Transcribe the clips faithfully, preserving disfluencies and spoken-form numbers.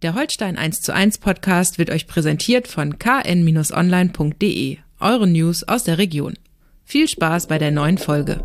Der Holstein eins zu eins Podcast wird euch präsentiert von k n online punkt d e, eure News aus der Region. Viel Spaß bei der neuen Folge.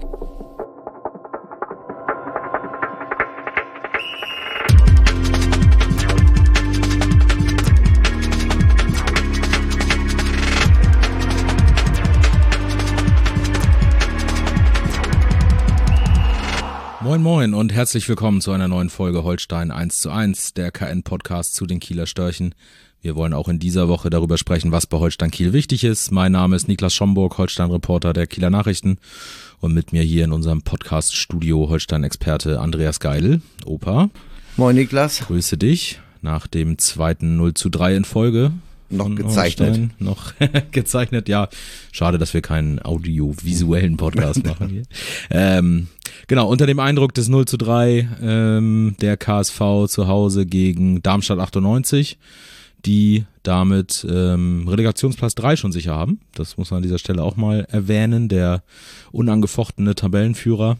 Moin Moin und herzlich willkommen zu einer neuen Folge Holstein eins zu eins, der K N-Podcast zu den Kieler Störchen. Wir wollen auch in dieser Woche darüber sprechen, was bei Holstein Kiel wichtig ist. Mein Name ist Niklas Schomburg, Holstein-Reporter der Kieler Nachrichten, und mit mir hier in unserem Podcast-Studio Holstein-Experte Andreas Geidel. Opa. Moin Niklas. Grüße dich nach dem zweiten null zu drei in Folge. Noch gezeichnet. Holstein. Noch gezeichnet, ja. Schade, dass wir keinen audiovisuellen Podcast machen hier. ähm, genau, unter dem Eindruck des null zu drei ähm, der K S V zu Hause gegen Darmstadt achtundneunzig, die damit ähm, Relegationsplatz drei schon sicher haben. Das muss man an dieser Stelle auch mal erwähnen, der unangefochtene Tabellenführer.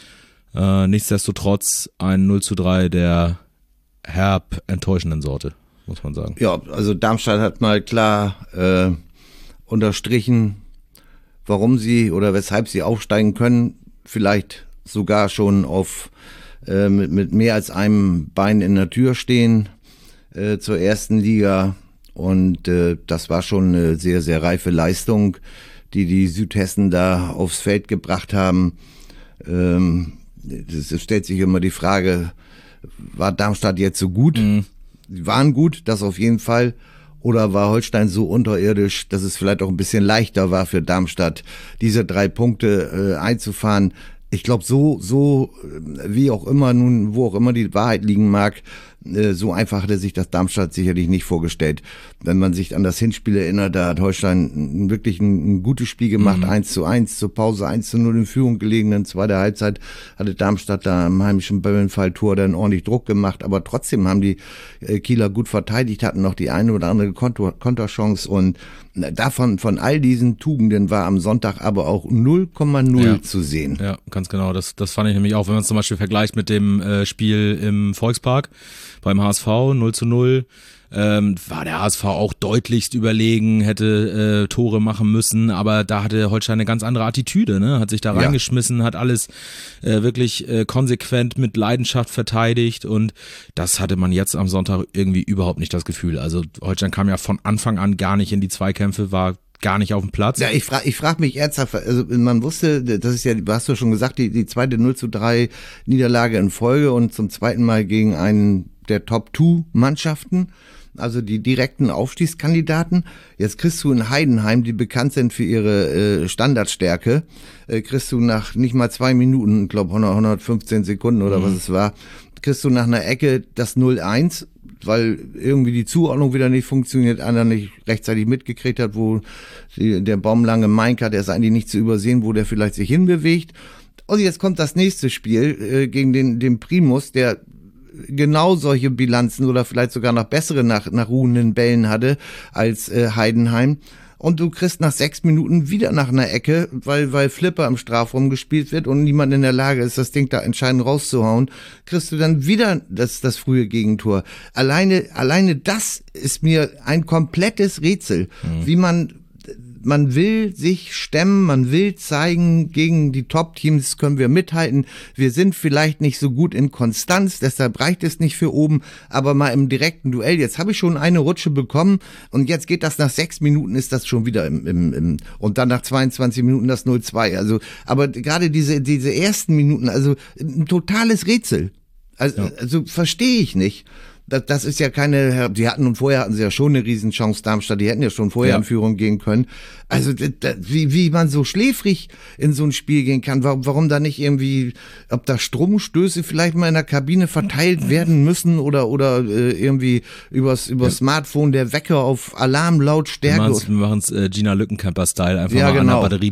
Äh, nichtsdestotrotz ein null zu drei der herb enttäuschenden Sorte, muss man sagen. Ja, also Darmstadt hat mal klar äh, unterstrichen, warum sie oder weshalb sie aufsteigen können. Vielleicht sogar schon auf äh, mit, mit mehr als einem Bein in der Tür stehen äh, zur ersten Liga. Und äh, das war schon eine sehr, sehr reife Leistung, die die Südhessen da aufs Feld gebracht haben. Ähm, es stellt sich immer die Frage, war Darmstadt jetzt so gut? Mhm. Sie waren gut, das auf jeden Fall. Oder war Holstein so unterirdisch, dass es vielleicht auch ein bisschen leichter war für Darmstadt, diese drei Punkte äh, einzufahren? Ich glaube, so, so, wie auch immer nun, wo auch immer die Wahrheit liegen mag, äh, so einfach hatte sich das Darmstadt sicherlich nicht vorgestellt. Wenn man sich an das Hinspiel erinnert, da hat Holstein wirklich ein, ein gutes Spiel gemacht, mhm. eins zu eins, zur Pause eins zu null in Führung gelegen. In zweiter Halbzeit hatte Darmstadt da im heimischen Böllenfalltor dann ordentlich Druck gemacht, aber trotzdem haben die äh, Kieler gut verteidigt, hatten noch die eine oder andere Konter, Konterchance, und davon, von all diesen Tugenden war am Sonntag aber auch null Komma null ja. zu sehen. Ja, ganz genau. Das, das fand ich nämlich auch, wenn man es zum Beispiel vergleicht mit dem äh, Spiel im Volkspark beim H S V null zu null. Ähm, war der H S V auch deutlichst überlegen, hätte äh, Tore machen müssen, aber da hatte Holstein eine ganz andere Attitüde, ne? Hat sich da reingeschmissen, ja. hat alles äh, wirklich äh, konsequent mit Leidenschaft verteidigt, und das hatte man jetzt am Sonntag irgendwie überhaupt nicht das Gefühl. Also Holstein kam ja von Anfang an gar nicht in die Zweikämpfe, war gar nicht auf dem Platz. Ja, ich frage ich frag mich ernsthaft, also man wusste, das ist ja, hast du schon gesagt, die, die zweite null zu drei Niederlage in Folge und zum zweiten Mal gegen einen der Top-Two-Mannschaften, also die direkten Aufstiegskandidaten. Jetzt kriegst du in Heidenheim, die bekannt sind für ihre äh, Standardstärke, äh, kriegst du nach nicht mal zwei Minuten, ich glaube hundertfünfzehn Sekunden oder mhm. was es war, kriegst du nach einer Ecke das null eins, weil irgendwie die Zuordnung wieder nicht funktioniert, einer nicht rechtzeitig mitgekriegt hat, wo die, der baumlange Meinker, der ist eigentlich nicht zu übersehen, wo der vielleicht sich hinbewegt. Und jetzt kommt das nächste Spiel äh, gegen den, den Primus, der genau solche Bilanzen oder vielleicht sogar noch bessere nach, nach ruhenden Bällen hatte als äh, Heidenheim. Und du kriegst nach sechs Minuten wieder nach einer Ecke, weil, weil Flipper im Strafraum gespielt wird und niemand in der Lage ist, das Ding da entscheidend rauszuhauen, kriegst du dann wieder das, das frühe Gegentor. Alleine, alleine das ist mir ein komplettes Rätsel, mhm. wie man Man will sich stemmen, man will zeigen, gegen die Top-Teams können wir mithalten. Wir sind vielleicht nicht so gut in Konstanz, deshalb reicht es nicht für oben, aber mal im direkten Duell. Jetzt habe ich schon eine Rutsche bekommen und jetzt geht das nach sechs Minuten, ist das schon wieder im, im, im und dann nach zweiundzwanzig Minuten das null zwei. Also, aber gerade diese, diese ersten Minuten, also ein totales Rätsel. Also, ja. also verstehe ich nicht. Das, das ist ja keine, die hatten und vorher hatten sie ja schon eine Riesenchance, Darmstadt, die hätten ja schon vorher ja. in Führung gehen können. Also das, wie, wie man so schläfrig in so ein Spiel gehen kann, warum, warum da nicht irgendwie, ob da Stromstöße vielleicht mal in der Kabine verteilt werden müssen oder oder äh, irgendwie übers, übers ja. Smartphone der Wecker auf Alarmlautstärke. Wir machen es äh, Gina Lückenkämper-Style, einfach ja, mal genau. an der Batterie lecken.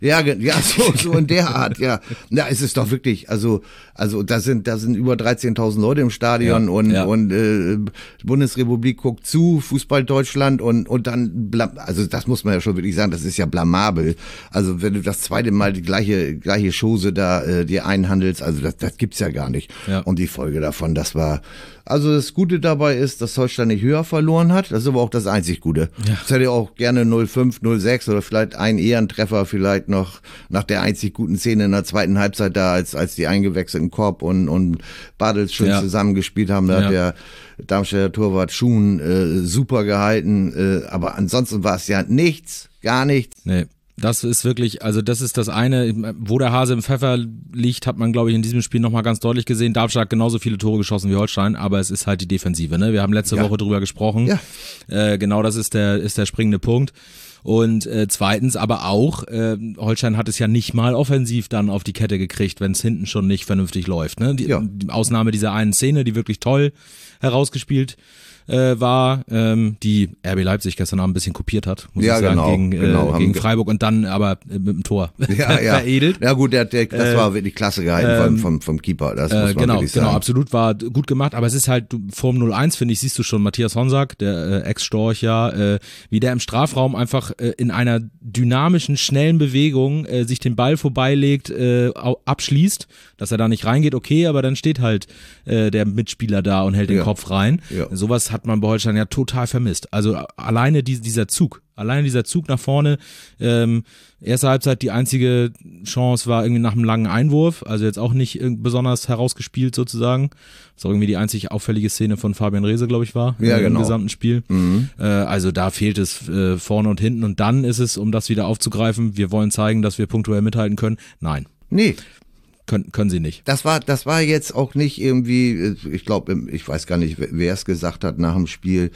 Ja, ja, so, so in der Art, ja. Ja, es ist doch wirklich, also, also da sind, da sind über dreizehntausend Leute im Stadion ja, und, ja. und äh, Bundesrepublik guckt zu, Fußball Deutschland und, und dann, also das muss man ja schon wirklich sagen, das ist ja blamabel. Also wenn du das zweite Mal die gleiche, gleiche Chose da äh, dir einhandelst, also das, das gibt's ja gar nicht. Ja. Und die Folge davon, das war, also das Gute dabei ist, dass Holstein nicht höher verloren hat, das ist aber auch das einzig Gute. Ja. Das hätte auch gerne null fünf, null sechs oder vielleicht ein Ehrentreffer vielleicht noch nach der einzig guten Szene in der zweiten Halbzeit da, als als die eingewechselten Korb und und Bartels schön ja. zusammengespielt haben, da ja. hat der Darmstädter Torwart Schuhn äh, super gehalten, äh, aber ansonsten war es ja nichts, gar nichts. Nee. Das ist wirklich, also das ist das eine, wo der Hase im Pfeffer liegt, hat man, glaube ich, in diesem Spiel nochmal ganz deutlich gesehen. Darmstadt hat genauso viele Tore geschossen wie Holstein, aber es ist halt die Defensive, ne? Wir haben letzte ja. Woche drüber gesprochen. Ja. Äh, genau das ist der, ist der springende Punkt. Und äh, zweitens aber auch, äh, Holstein hat es ja nicht mal offensiv dann auf die Kette gekriegt, wenn es hinten schon nicht vernünftig läuft. Ne? Die, ja. die Ausnahme dieser einen Szene, die wirklich toll herausgespielt äh, war, ähm, die R B Leipzig gestern Abend ein bisschen kopiert hat, muss ja, ich sagen, genau, gegen, äh, genau, gegen Freiburg und dann aber äh, mit dem Tor ja, ja. veredelt. Ja gut, der, der, das äh, war wirklich klasse gehalten ähm, vom, vom, vom Keeper, das muss man äh, genau, wirklich sagen. Genau, absolut, war gut gemacht, aber es ist halt, vorm null eins, finde ich, siehst du schon Matthias Honsack, der äh, Ex-Storch ja, äh, wie der im Strafraum einfach äh, in einer dynamischen, schnellen Bewegung äh, sich den Ball vorbeilegt, äh, abschließt, dass er da nicht reingeht, okay, aber dann steht halt äh, der Mitspieler da und hält den ja. Kopf rein. Ja. Sowas hat man bei Holstein ja total vermisst. Also alleine die, dieser Zug, alleine dieser Zug nach vorne, ähm, erste Halbzeit die einzige Chance war irgendwie nach einem langen Einwurf, also jetzt auch nicht besonders herausgespielt sozusagen. Das auch irgendwie die einzig auffällige Szene von Fabian Reese, glaube ich, war ja, im genau. gesamten Spiel. Mhm. Äh, also da fehlt es äh, vorne und hinten und dann ist es, um das wieder aufzugreifen, wir wollen zeigen, dass wir punktuell mithalten können. Nein. Nee. Können, können sie nicht. Das war, das war jetzt auch nicht irgendwie, ich glaube, ich weiß gar nicht, wer es gesagt hat nach dem Spiel,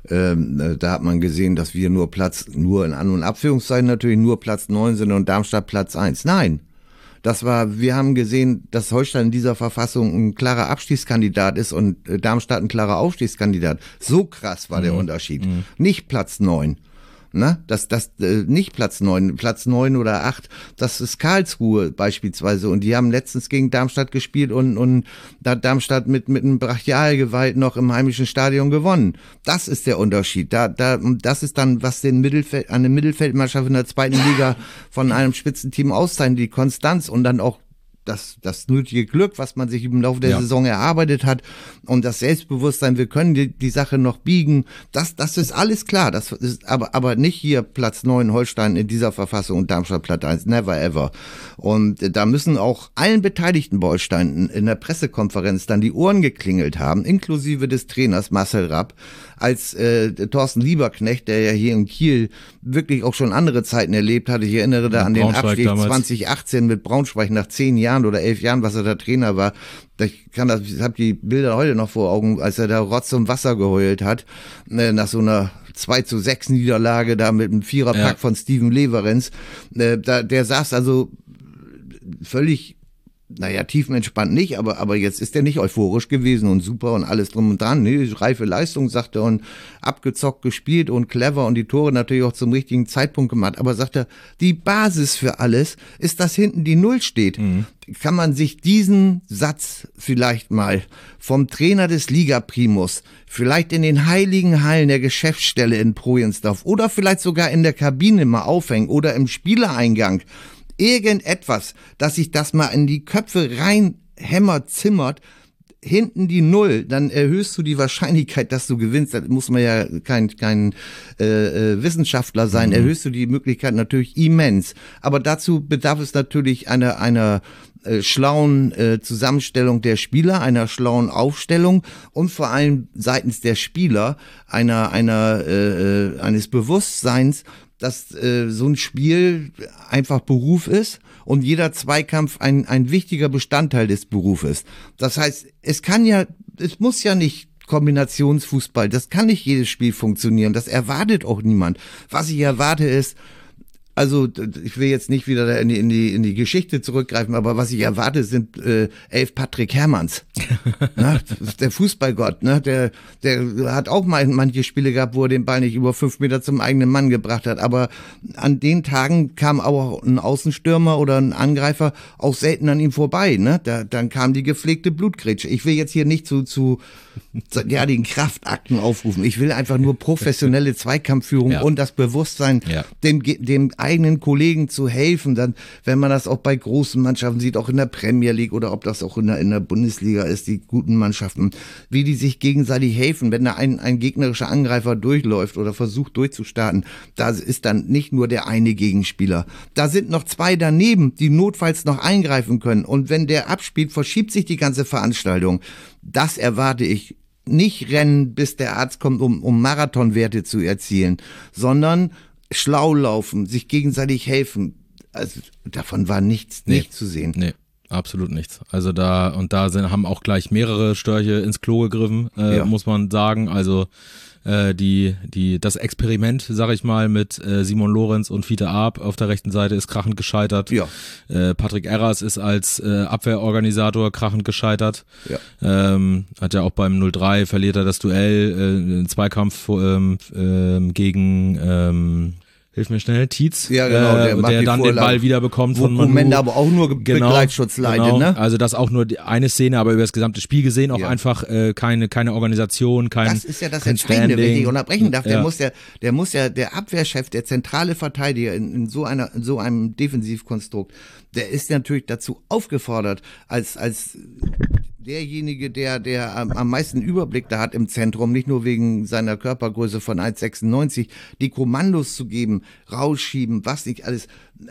ähm, da hat man gesehen, dass wir nur Platz, nur in An- und Abführungszeichen natürlich nur Platz neun sind und Darmstadt Platz eins. Nein. Das war, wir haben gesehen, dass Holstein in dieser Verfassung ein klarer Abstiegskandidat ist und Darmstadt ein klarer Aufstiegskandidat. So krass war der mhm. Unterschied. Mhm. Nicht Platz neun. Ne? Das, das, äh, nicht Platz neun, Platz neun oder acht, das ist Karlsruhe beispielsweise und die haben letztens gegen Darmstadt gespielt und, und da hat Darmstadt mit, mit einem Brachialgewalt noch im heimischen Stadion gewonnen. Das ist der Unterschied. Da, da, das ist dann, was den Mittelfeld, eine Mittelfeldmannschaft in der zweiten Liga von einem Spitzenteam auszeichnet, die Konstanz und dann auch das, das nötige Glück, was man sich im Laufe der ja. Saison erarbeitet hat und das Selbstbewusstsein, wir können die, die Sache noch biegen, das, das ist alles klar, das ist aber, aber nicht hier Platz neun Holstein in dieser Verfassung und Darmstadt Platz eins, never ever. Und da müssen auch allen Beteiligten bei Holstein in der Pressekonferenz dann die Ohren geklingelt haben, inklusive des Trainers Marcel Rapp, als äh, Thorsten Lieberknecht, der ja hier in Kiel wirklich auch schon andere Zeiten erlebt hatte. Ich erinnere da an den Abstieg damals. zwanzig achtzehn mit Braunschweig nach zehn Jahren oder elf Jahren, was er da Trainer war. Ich kann das, ich habe die Bilder heute noch vor Augen, als er da Rotz und Wasser geheult hat, äh, nach so einer zwei zu sechs Niederlage da mit einem Viererpack ja. von Steven Leverenz. Äh, da, der saß also völlig, naja, tiefenentspannt nicht, aber, aber jetzt ist er nicht euphorisch gewesen und super und alles drum und dran. Nee, reife Leistung, sagt er, und abgezockt gespielt und clever und die Tore natürlich auch zum richtigen Zeitpunkt gemacht. Aber sagt er, die Basis für alles ist, dass hinten die Null steht. Mhm. Kann man sich diesen Satz vielleicht mal vom Trainer des Liga-Primus, vielleicht in den heiligen Hallen der Geschäftsstelle in Projensdorf oder vielleicht sogar in der Kabine mal aufhängen oder im Spielereingang, irgendetwas, dass sich das mal in die Köpfe rein hämmert, zimmert, hinten die Null, dann erhöhst du die Wahrscheinlichkeit, dass du gewinnst. Da muss man ja kein, kein äh, Wissenschaftler sein, mhm. erhöhst du die Möglichkeit natürlich immens. Aber dazu bedarf es natürlich einer, einer äh, schlauen äh, Zusammenstellung der Spieler, einer schlauen Aufstellung und vor allem seitens der Spieler einer, einer, äh, eines Bewusstseins, dass äh, so ein Spiel einfach Beruf ist und jeder Zweikampf ein, ein wichtiger Bestandteil des Berufes. Das heißt, es kann ja, es muss ja nicht Kombinationsfußball, das kann nicht jedes Spiel funktionieren, das erwartet auch niemand. Was ich erwarte ist, Also ich will jetzt nicht wieder in die, in die, in die Geschichte zurückgreifen, aber was ich erwarte, sind äh, elf Patrick Herrmanns. Na, der Fußballgott, ne? der, der hat auch mal manche Spiele gehabt, wo er den Ball nicht über fünf Meter zum eigenen Mann gebracht hat. Aber an den Tagen kam auch ein Außenstürmer oder ein Angreifer auch selten an ihm vorbei. Ne? Da, dann kam die gepflegte Blutgrätsche. Ich will jetzt hier nicht zu, zu ja, den Kraftakten aufrufen. Ich will einfach nur professionelle Zweikampfführung ja. und das Bewusstsein, ja. dem, dem eigenen Kollegen zu helfen, dann, wenn man das auch bei großen Mannschaften sieht, auch in der Premier League oder ob das auch in der, in der Bundesliga ist, die guten Mannschaften, wie die sich gegenseitig helfen, wenn da ein, ein gegnerischer Angreifer durchläuft oder versucht durchzustarten, da ist dann nicht nur der eine Gegenspieler, da sind noch zwei daneben, die notfalls noch eingreifen können und wenn der abspielt, verschiebt sich die ganze Veranstaltung. Das erwarte ich. Nicht rennen, bis der Arzt kommt, um, um Marathonwerte zu erzielen, sondern schlau laufen, sich gegenseitig helfen. Also davon war nichts, nee, nicht zu sehen. Nee, absolut nichts. Also da, und da sind, haben auch gleich mehrere Störche ins Klo gegriffen, äh, ja. muss man sagen. Also äh, die, die, das Experiment, sag ich mal, mit äh, Simon Lorenz und Fiete Arp auf der rechten Seite ist krachend gescheitert. Ja. Äh, Patrick Erras ist als äh, Abwehrorganisator krachend gescheitert. Ja. Ähm, hat ja auch beim null drei verliert er das Duell, äh, einen Zweikampf ähm, ähm, gegen ähm, Hilf mir schnell, Tietz, ja, genau, der, äh, der dann Vorlage, den Ball wieder bekommt von Manu. Moment aber auch nur genau, Begleitschutz leidet, genau. ne? Also das auch nur die eine Szene, aber über das gesamte Spiel gesehen auch ja. einfach äh, keine keine Organisation, kein Das ist ja das Entscheidende, wenn ich unterbrechen darf. Der ja. muss ja, der muss ja, der Abwehrchef, der zentrale Verteidiger in, in so einer, in so einem Defensivkonstrukt, der ist natürlich dazu aufgefordert, als als derjenige, der der am, am meisten Überblick da hat im Zentrum, nicht nur wegen seiner Körpergröße von eins Komma sechsundneunzig, die Kommandos zu geben, rausschieben, was nicht alles,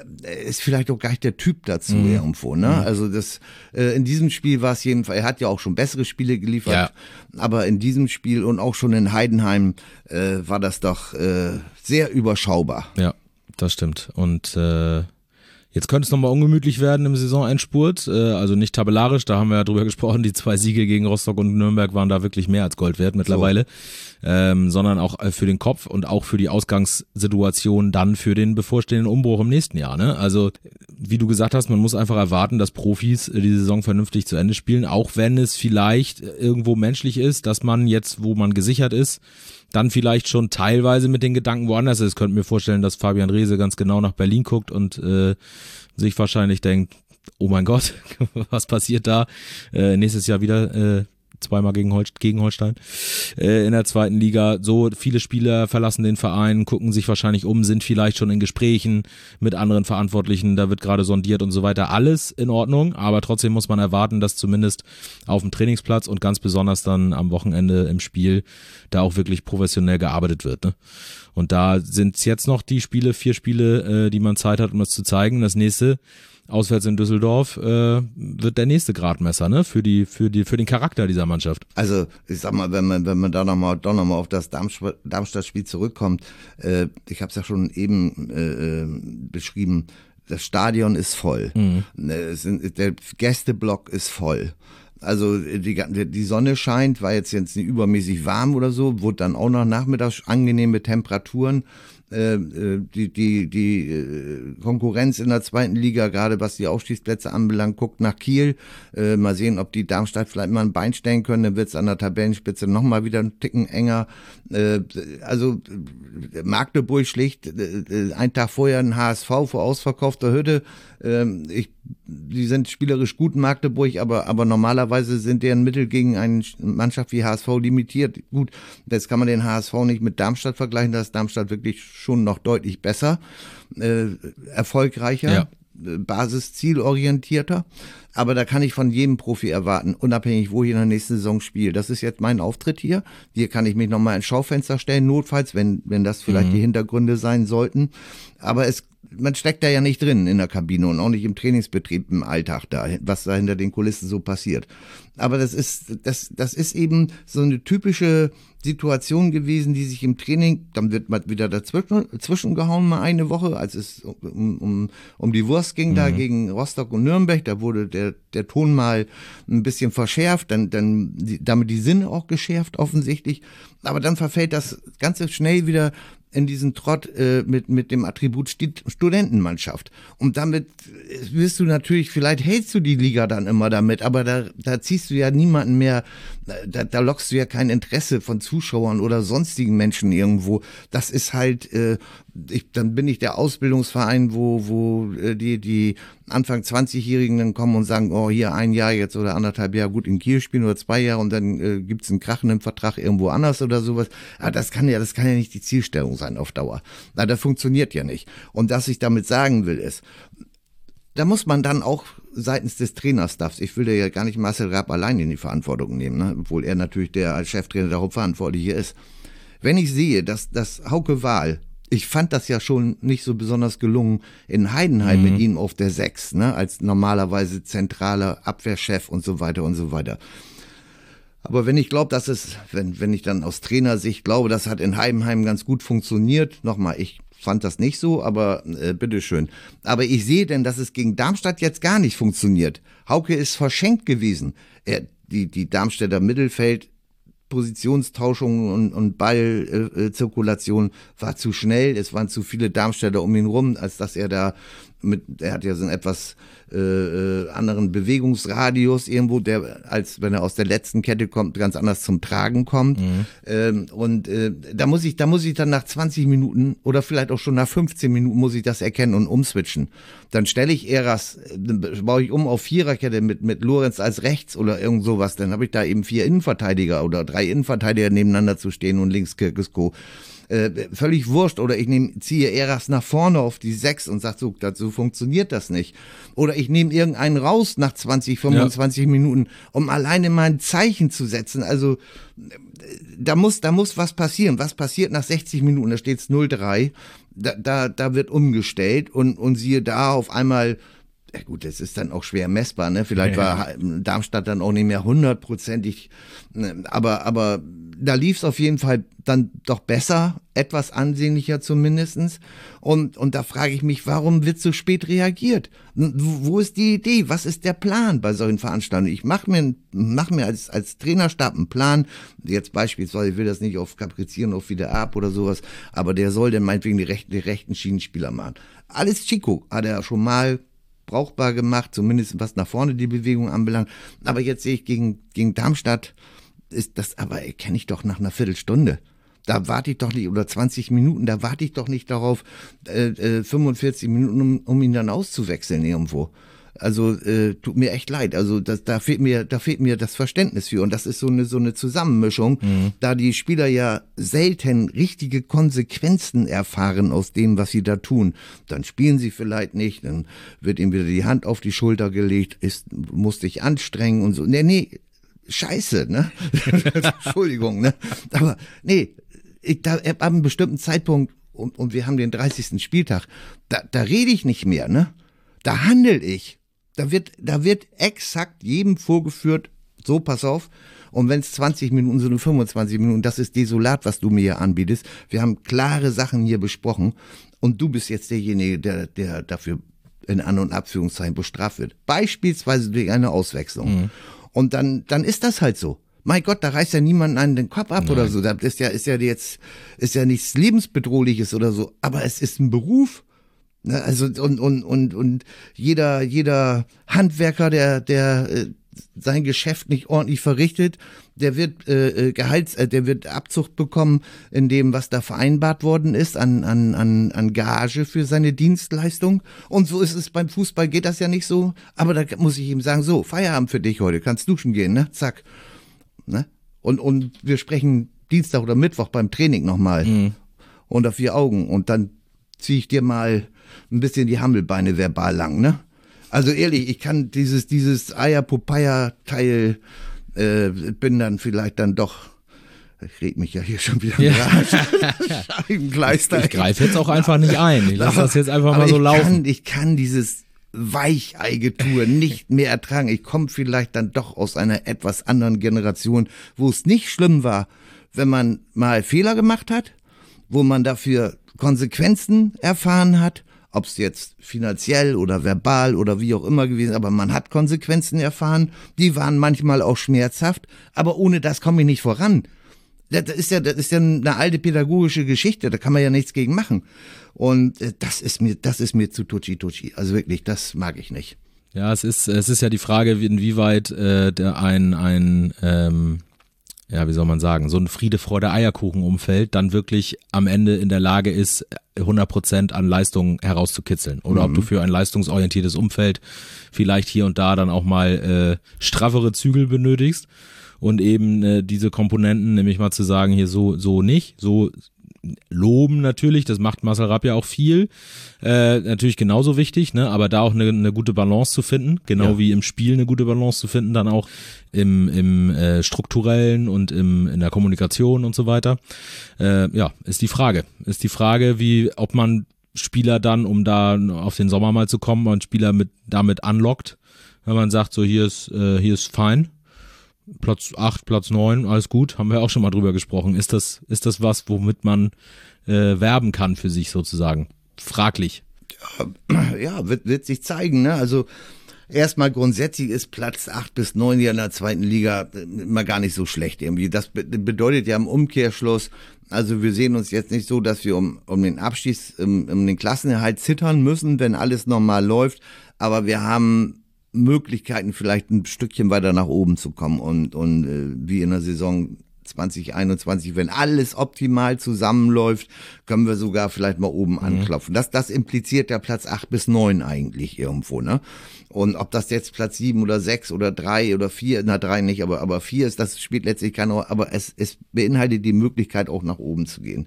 ist vielleicht auch gar nicht der Typ dazu mhm. irgendwo. Ne? Mhm. Also das äh, in diesem Spiel war es jedenfalls, er hat ja auch schon bessere Spiele geliefert, ja. aber in diesem Spiel und auch schon in Heidenheim äh, war das doch äh, sehr überschaubar. Ja, das stimmt. Und äh jetzt könnte es nochmal ungemütlich werden im Saisonendspurt, also nicht tabellarisch, da haben wir ja drüber gesprochen, die zwei Siege gegen Rostock und Nürnberg waren da wirklich mehr als Gold wert mittlerweile, so. ähm, sondern auch für den Kopf und auch für die Ausgangssituation dann für den bevorstehenden Umbruch im nächsten Jahr. Ne? Also wie du gesagt hast, man muss einfach erwarten, dass Profis die Saison vernünftig zu Ende spielen, auch wenn es vielleicht irgendwo menschlich ist, dass man jetzt, wo man gesichert ist, dann vielleicht schon teilweise mit den Gedanken woanders ist. Ich könnte mir vorstellen, dass Fabian Reese ganz genau nach Berlin guckt und äh, sich wahrscheinlich denkt, oh mein Gott, was passiert da? Äh, nächstes Jahr wieder äh, zweimal gegen, Hol- gegen Holstein äh, in der zweiten Liga. So viele Spieler verlassen den Verein, gucken sich wahrscheinlich um, sind vielleicht schon in Gesprächen mit anderen Verantwortlichen, da wird gerade sondiert und so weiter. Alles in Ordnung, aber trotzdem muss man erwarten, dass zumindest auf dem Trainingsplatz und ganz besonders dann am Wochenende im Spiel da auch wirklich professionell gearbeitet wird. Ne? Und da sind es jetzt noch die Spiele, vier Spiele, äh, die man Zeit hat, um das zu zeigen. Das nächste auswärts in Düsseldorf äh, wird der nächste Gradmesser, ne, für die für die für den Charakter dieser Mannschaft. Also ich sag mal, wenn man wenn man da nochmal doch noch mal auf das Darmstadt, Darmstadt-Spiel zurückkommt, äh, ich habe es ja schon eben äh, beschrieben, das Stadion ist voll, mhm. es sind, der Gästeblock ist voll. Also die, die Sonne scheint, war jetzt jetzt nicht übermäßig warm oder so, wurde dann auch noch nachmittags angenehme Temperaturen. Die, die, die Konkurrenz in der zweiten Liga, gerade was die Aufstiegsplätze anbelangt, guckt nach Kiel. Mal sehen, ob die Darmstadt vielleicht mal ein Bein stellen können, dann wird es an der Tabellenspitze nochmal wieder einen Ticken enger. Also Magdeburg schlicht, einen Tag vorher ein H S V vor ausverkaufter Hütte. Ich, die sind spielerisch gut in Magdeburg, aber, aber normalerweise sind deren Mittel gegen eine Mannschaft wie H S V limitiert. Gut, jetzt kann man den H S V nicht mit Darmstadt vergleichen, da ist Darmstadt wirklich schon noch deutlich besser, äh, erfolgreicher, ja. Basiszielorientierter. Aber da kann ich von jedem Profi erwarten, unabhängig, wo ich in der nächsten Saison spiele. Das ist jetzt mein Auftritt hier. Hier kann ich mich nochmal ins Schaufenster stellen, notfalls, wenn, wenn das vielleicht mhm. die Hintergründe sein sollten. Aber es, man steckt da ja nicht drin in der Kabine und auch nicht im Trainingsbetrieb, im Alltag da, was da hinter den Kulissen so passiert. Aber das ist, das, das ist eben so eine typische Situation gewesen, die sich im Training, dann wird mal wieder dazwischen, dazwischen gehauen, mal eine Woche, als es um, um, um die Wurst ging, mhm. da gegen Rostock und Nürnberg, da wurde der, der Ton mal ein bisschen verschärft, dann, dann, die, damit die Sinne auch geschärft, offensichtlich. Aber dann verfällt das Ganze schnell wieder in diesen Trott äh, mit, mit dem Attribut St- Studentenmannschaft. Und damit wirst du natürlich, vielleicht hältst du die Liga dann immer damit, aber da, da ziehst du ja niemanden mehr, da, da lockst du ja kein Interesse von Zuschauern oder sonstigen Menschen irgendwo. Das ist halt, äh, ich, dann bin ich der Ausbildungsverein, wo, wo äh, die, die Anfang zwanzigjährigen dann kommen und sagen, oh, hier ein Jahr jetzt oder anderthalb Jahre gut in Kiel spielen oder zwei Jahre und dann äh, gibt's einen krachenden Vertrag irgendwo anders oder sowas. Aber das kann ja, das kann ja nicht die Zielstellung sein auf Dauer. Na, das funktioniert ja nicht. Und was ich damit sagen will ist, da muss man dann auch seitens des Trainerstaffs, ich will ja gar nicht Marcel Rapp allein in die Verantwortung nehmen, ne? Obwohl er natürlich der als Cheftrainer der Hauptverantwortliche ist. Wenn ich sehe, dass, dass Hauke Wahl, ich fand das ja schon nicht so besonders gelungen in Heidenheim mhm. mit ihm auf der Sechs, ne, als normalerweise zentraler Abwehrchef und so weiter und so weiter. Aber wenn ich glaube, dass es, wenn, wenn ich dann aus Trainersicht glaube, das hat in Heidenheim ganz gut funktioniert, nochmal, ich fand das nicht so, aber äh, bitteschön. Aber ich sehe denn, dass es gegen Darmstadt jetzt gar nicht funktioniert. Hauke ist verschenkt gewesen. Er, die, die Darmstädter Mittelfeld, Positionstauschung und, und Ballzirkulation äh, war zu schnell. Es waren zu viele Darmstädter um ihn rum, als dass er da mit, er hat ja so einen etwas äh, anderen Bewegungsradius irgendwo, der, als wenn er aus der letzten Kette kommt, ganz anders zum Tragen kommt. Mhm. Ähm, und äh, da muss ich, da muss ich dann nach zwanzig Minuten oder vielleicht auch schon nach fünfzehn Minuten muss ich das erkennen und umswitchen. Dann stelle ich Eras, dann baue ich um auf Viererkette mit, mit Lorenz als rechts oder irgend sowas. Dann habe ich da eben vier Innenverteidiger oder drei Innenverteidiger nebeneinander zu stehen und links Kirkesko. Äh, völlig wurscht, oder ich nehm, ziehe Eras nach vorne auf die sechs und sag so, so funktioniert das nicht. Oder ich nehme irgendeinen raus nach zwanzig, fünfundzwanzig ja. Minuten, um alleine mal ein Zeichen zu setzen. Also da muss, da muss was passieren. Was passiert nach sechzig Minuten? Da steht's null drei. Da, da, da wird umgestellt und, und siehe da auf einmal. Ja gut, das ist dann auch schwer messbar, ne? Vielleicht ja, war Darmstadt dann auch nicht mehr hundertprozentig, aber, aber da lief es auf jeden Fall dann doch besser, etwas ansehnlicher zumindestens. Und, und da frage ich mich, warum wird so spät reagiert? Wo ist die Idee? Was ist der Plan bei solchen Veranstaltungen? Ich mache mir, mach mir als, als Trainerstab einen Plan, jetzt beispielsweise, ich will das nicht auf kaprizieren, auf wieder ab oder sowas, aber der soll dann meinetwegen die rechten, die rechten Schienenspieler machen. Alles Chico hat er schon mal brauchbar gemacht, zumindest was nach vorne die Bewegung anbelangt. Aber jetzt sehe ich gegen, gegen Darmstadt, ist das, aber kenne ich doch nach einer Viertelstunde. Da warte ich doch nicht, oder zwanzig Minuten, da warte ich doch nicht darauf, äh, äh, fünfundvierzig Minuten, um, um ihn dann auszuwechseln irgendwo. Also äh, tut mir echt leid. Also das, da fehlt mir, da fehlt mir das Verständnis für. Und das ist so eine so eine Zusammenmischung, mhm. da die Spieler ja selten richtige Konsequenzen erfahren aus dem, was sie da tun. Dann spielen sie vielleicht nicht, dann wird ihm wieder die Hand auf die Schulter gelegt, ist, muss dich anstrengen und so. Nee, nee, scheiße, ne? Entschuldigung, ne? Aber nee, ich, da, ab einem bestimmten Zeitpunkt, und, und wir haben den dreißigsten Spieltag, da, da rede ich nicht mehr, ne? Da handel ich. Da wird, da wird exakt jedem vorgeführt, so, pass auf. Und wenn es zwanzig Minuten sind und fünfundzwanzig Minuten, das ist desolat, was du mir hier anbietest. Wir haben klare Sachen hier besprochen. Und du bist jetzt derjenige, der, der dafür in An- und Abführungszeichen bestraft wird. Beispielsweise durch eine Auswechslung. Mhm. Und dann, dann ist das halt so. Mein Gott, da reißt ja niemand einen den Kopf ab. Nein. Oder so. Das ist ja, ist ja jetzt, ist ja nichts Lebensbedrohliches oder so. Aber es ist ein Beruf. Also und und und und jeder jeder Handwerker, der der äh, sein Geschäft nicht ordentlich verrichtet, der wird äh, Gehalts, äh, der wird Abzug bekommen in dem, was da vereinbart worden ist an an an an Gage für seine Dienstleistung. Und so ist es beim Fußball, geht das ja nicht so. Aber da muss ich ihm sagen, so Feierabend für dich heute, kannst duschen gehen, ne? Zack, ne? Und und wir sprechen Dienstag oder Mittwoch beim Training nochmal mhm. unter vier Augen und dann ziehe ich dir mal ein bisschen die Hammelbeine verbal lang, ne? Also ehrlich, ich kann dieses, dieses Eier-Popeye-Teil, äh, bin dann vielleicht dann doch, ich red mich ja hier schon wieder ja. Scheibenkleister. Ich greife jetzt auch einfach nicht ein. Ich lasse das jetzt einfach mal so ich laufen. Kann, ich kann dieses Weicheigetue nicht mehr ertragen. Ich komme vielleicht dann doch aus einer etwas anderen Generation, wo es nicht schlimm war, wenn man mal Fehler gemacht hat, wo man dafür Konsequenzen erfahren hat, ob es jetzt finanziell oder verbal oder wie auch immer gewesen ist, aber man hat Konsequenzen erfahren, die waren manchmal auch schmerzhaft, aber ohne das komme ich nicht voran. Das ist ja, das ist ja eine alte pädagogische Geschichte, da kann man ja nichts gegen machen. Und das ist mir, das ist mir zu tutschi-tutschi. Also wirklich, das mag ich nicht. Ja, es ist, es ist ja die Frage, inwieweit äh, der ein, ein ähm, ja, wie soll man sagen, so ein Friede, Freude, Eierkuchen-Umfeld dann wirklich am Ende in der Lage ist, hundert Prozent an Leistung herauszukitzeln. Oder mhm. ob du für ein leistungsorientiertes Umfeld vielleicht hier und da dann auch mal äh, straffere Zügel benötigst und eben äh, diese Komponenten, nämlich mal zu sagen, hier so, so nicht, so loben natürlich, das macht Marcel Rapp ja auch viel, äh, natürlich genauso wichtig, ne, aber da auch eine, eine gute Balance zu finden, genau ja. wie im Spiel eine gute Balance zu finden, dann auch im, im äh, strukturellen und im, in der Kommunikation und so weiter, äh, ja, ist die Frage, ist die Frage, wie, ob man Spieler dann, um da auf den Sommer mal zu kommen, man Spieler mit damit anlockt, wenn man sagt, so hier ist, äh, hier ist fein, Platz acht, Platz neun, alles gut, haben wir auch schon mal drüber gesprochen. Ist das, ist das was, womit man äh, werben kann für sich sozusagen? Fraglich. Ja, ja wird, wird sich zeigen, ne? Also erstmal grundsätzlich ist Platz acht bis neun hier in der zweiten Liga immer gar nicht so schlecht irgendwie. Das be- bedeutet ja im Umkehrschluss, also wir sehen uns jetzt nicht so, dass wir um, um den Abstieg, um, um den Klassenerhalt zittern müssen, wenn alles normal läuft, aber wir haben Möglichkeiten, vielleicht ein Stückchen weiter nach oben zu kommen und, und äh, wie in der Saison zwanzig einundzwanzig, wenn alles optimal zusammenläuft, können wir sogar vielleicht mal oben mhm. anklopfen. Das, das impliziert ja Platz acht bis neun eigentlich irgendwo, ne? Und ob das jetzt Platz sieben oder sechs oder drei oder vier, na drei nicht, aber, aber vier ist, das spielt letztlich keine Rolle, aber es, es beinhaltet die Möglichkeit auch nach oben zu gehen.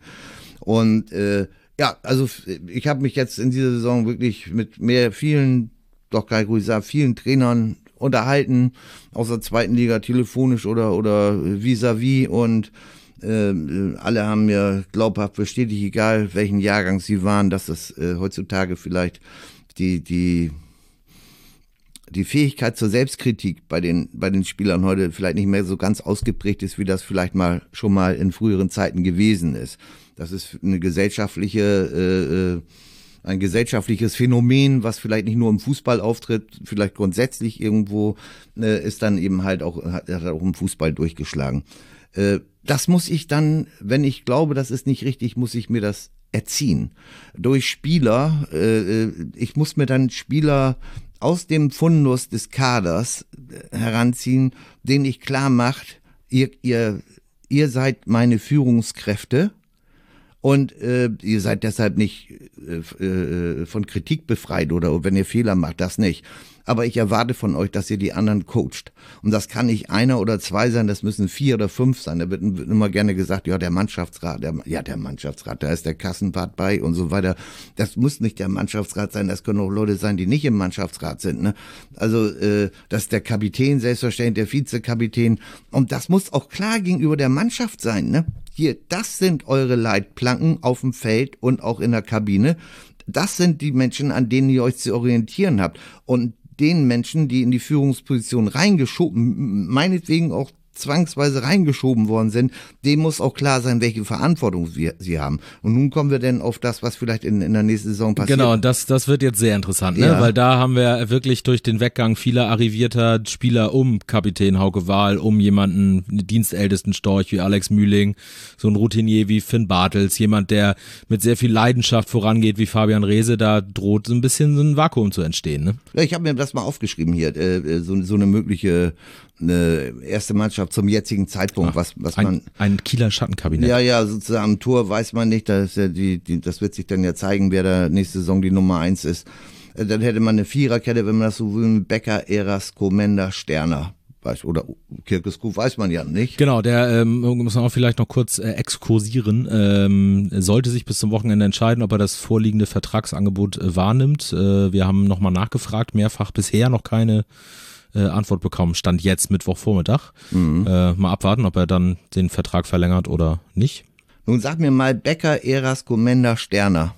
Und äh, ja, also ich habe mich jetzt in dieser Saison wirklich mit mehr vielen doch kann ich ruhig sagen, vielen Trainern unterhalten, aus der zweiten Liga telefonisch oder oder vis-à-vis und äh, alle haben mir glaubhaft bestätigt, egal welchen Jahrgang sie waren, dass das äh, heutzutage vielleicht die die die Fähigkeit zur Selbstkritik bei den bei den Spielern heute vielleicht nicht mehr so ganz ausgeprägt ist, wie das vielleicht mal schon mal in früheren Zeiten gewesen ist. Das ist eine gesellschaftliche äh, ein gesellschaftliches Phänomen, was vielleicht nicht nur im Fußball auftritt, vielleicht grundsätzlich irgendwo, äh, ist dann eben halt auch, hat, hat auch im Fußball durchgeschlagen. Äh, das muss ich dann, wenn ich glaube, das ist nicht richtig, muss ich mir das erziehen. Durch Spieler, äh, ich muss mir dann Spieler aus dem Fundus des Kaders heranziehen, denen ich klar macht, ihr, ihr, ihr seid meine Führungskräfte. Und äh, ihr seid deshalb nicht äh, äh, von Kritik befreit oder wenn ihr Fehler macht, das nicht. Aber ich erwarte von euch, dass ihr die anderen coacht. Und das kann nicht einer oder zwei sein, das müssen vier oder fünf sein. Da wird, wird immer gerne gesagt, ja, der Mannschaftsrat, der, ja, der Mannschaftsrat, da ist der Kassenwart bei und so weiter. Das muss nicht der Mannschaftsrat sein, das können auch Leute sein, die nicht im Mannschaftsrat sind. Ne? Also äh, das ist der Kapitän, selbstverständlich der Vizekapitän. Und das muss auch klar gegenüber der Mannschaft sein, ne? Hier, das sind eure Leitplanken auf dem Feld und auch in der Kabine. Das sind die Menschen, an denen ihr euch zu orientieren habt. Und den Menschen, die in die Führungsposition reingeschoben, meinetwegen auch zwangsweise reingeschoben worden sind, dem muss auch klar sein, welche Verantwortung wir, sie haben. Und nun kommen wir denn auf das, was vielleicht in, in der nächsten Saison passiert. Genau, das, das wird jetzt sehr interessant, ne? Ja. Weil da haben wir wirklich durch den Weggang vieler arrivierter Spieler um Kapitän Hauke Wahl, um jemanden, einen dienstältesten Storch wie Alex Mühling, so ein Routinier wie Finn Bartels, jemand, der mit sehr viel Leidenschaft vorangeht wie Fabian Reese, da droht so ein bisschen so ein Vakuum zu entstehen, ne? Ja, ich habe mir das mal aufgeschrieben hier, äh, so, so eine mögliche eine erste Mannschaft zum jetzigen Zeitpunkt, Ach, was was ein, man ein Kieler Schattenkabinett. Ja, ja, sozusagen am Tor weiß man nicht, das ist ja die, die das wird sich dann ja zeigen, wer da nächste Saison die Nummer eins ist. Dann hätte man eine Viererkette, wenn man das so will, Becker, Eras, Komenda, Sterner. Oder Kirkeskov weiß man ja nicht. Genau, der ähm, muss man auch vielleicht noch kurz äh, exkursieren. Ähm, sollte sich bis zum Wochenende entscheiden, ob er das vorliegende Vertragsangebot äh, wahrnimmt. Äh, wir haben nochmal nachgefragt, mehrfach bisher noch keine äh, Antwort bekommen. Stand jetzt Mittwochvormittag. Mhm. Äh, mal abwarten, ob er dann den Vertrag verlängert oder nicht. Nun sag mir mal, Becker, Eras, Komenda, Sterner.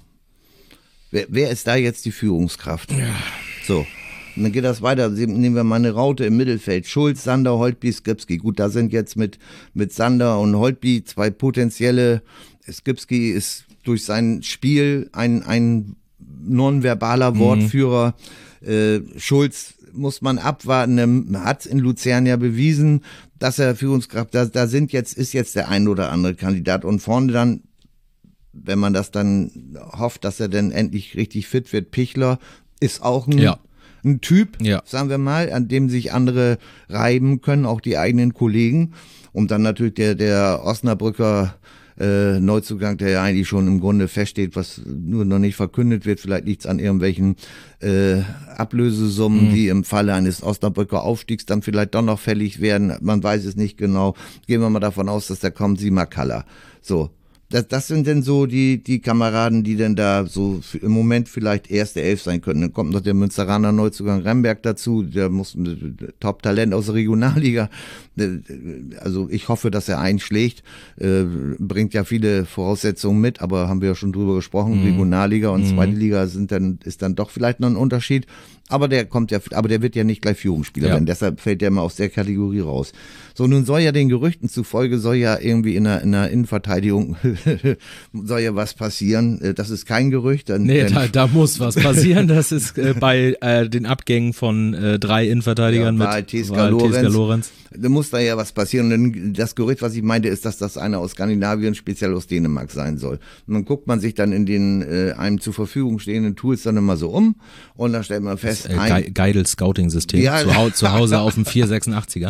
Wer, wer ist da jetzt die Führungskraft? Ja. So. Und dann geht das weiter. Nehmen wir mal eine Raute im Mittelfeld. Schulz, Sander, Holtby, Skripski. Gut, da sind jetzt mit, mit Sander und Holtby zwei potenzielle. Skripski ist durch sein Spiel ein, ein nonverbaler Wortführer. Mhm. Äh, Schulz muss man abwarten. Hat in Luzern ja bewiesen, dass er Führungskraft, da, da sind jetzt, ist jetzt der ein oder andere Kandidat und vorne dann, wenn man das dann hofft, dass er dann endlich richtig fit wird, Pichler ist auch ein, ja. ein Typ, ja. sagen wir mal, an dem sich andere reiben können, auch die eigenen Kollegen. Und dann natürlich der, der Osnabrücker Äh, Neuzugang, der ja eigentlich schon im Grunde feststeht, was nur noch nicht verkündet wird. Vielleicht liegt es an irgendwelchen äh, Ablösesummen, mhm. die im Falle eines Osnabrücker Aufstiegs dann vielleicht doch noch fällig werden. Man weiß es nicht genau. Gehen wir mal davon aus, dass da kommt Simakala. So. Das, das sind denn so die, die Kameraden, die denn da so im Moment vielleicht erste Elf sein können. Dann kommt noch der Münsteraner Neuzugang Remberg dazu, der muss ein Top-Talent aus der Regionalliga. Also ich hoffe, dass er einschlägt. Äh, bringt ja viele Voraussetzungen mit, aber haben wir ja schon drüber gesprochen. Mhm. Regionalliga und mhm. zweite Liga sind dann, ist dann doch vielleicht noch ein Unterschied. Aber der kommt ja, aber der wird ja nicht gleich Führungsspieler ja. werden. Deshalb fällt der mal aus der Kategorie raus. So, nun soll ja den Gerüchten zufolge soll ja irgendwie in der, in der Innenverteidigung soll ja was passieren. Das ist kein Gerücht. Dann, nee, da, da muss was passieren. Das ist äh, bei äh, den Abgängen von äh, drei Innenverteidigern ja, mit Teska Lorenz. Da muss da ja was passieren. Und das Gerücht, was ich meinte, ist, dass das einer aus Skandinavien, speziell aus Dänemark sein soll. Und dann guckt man sich dann in den äh, einem zur Verfügung stehenden Tools dann immer so um und dann stellt man fest, das, äh, ein Geidel Scouting System ja, zu, hau zu Hause auf dem vier sechsundachtziger.